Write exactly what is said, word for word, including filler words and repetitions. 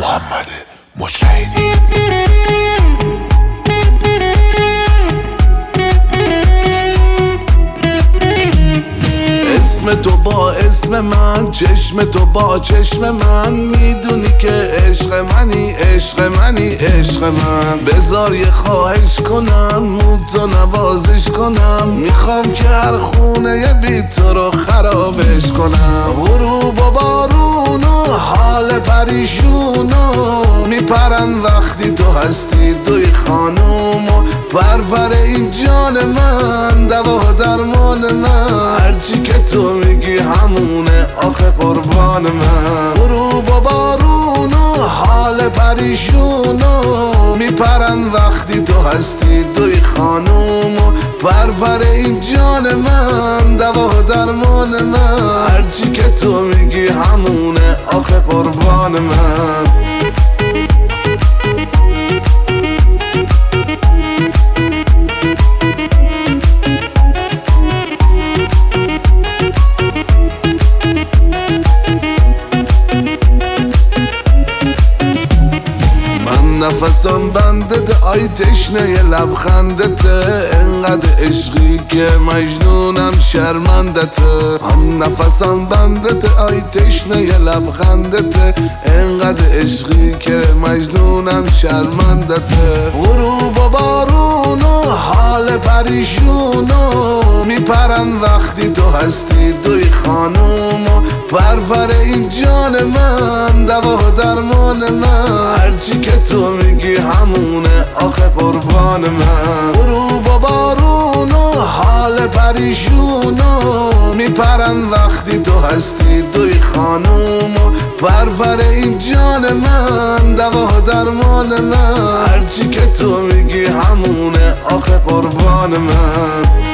محمد مجتهدی. اسم تو با اسم من، چشم تو با چشم من، میدونی که عشق منی عشق منی عشق من. بذار یه خواهش کنم، موتو نوازش کنم، میخوام که هر خونه یه بی تو رو خرابش کنم. غروب و بارون و حال پریشونو میپرن وقتی تو هستی دوی خانوم و پرپر این جان من، دوا درمان من، هرچی که تو میگی همونه آخه قربان من. غروب و بارون و حال پریشونو میپرن وقتی تو هستی دوی خانوم و پرپر این جان من، دوا درمان من، هرچی که تو میگی همونه آخه قربان من. نفسم بندته آی تشنه یه لبخندته، انقدر عشقی که مجنونم شرمندته. هم نفسم بندته آی تشنه یه لبخندته، انقدر عشقی که مجنونم شرمندته. غروب و بارون و حال پریشونو میپرن وقتی تو هستی دوی خانوم و پرپر این جان من، دوا درمان من، هرچی که تو میگی همونه آخه قربان من. غروب و بارون و حال پریشونو میپرن وقتی تو هستی دوی خانوم و پرپر این جان من، دوا درمان من، هرچی که تو میگی همونه آخه قربان من.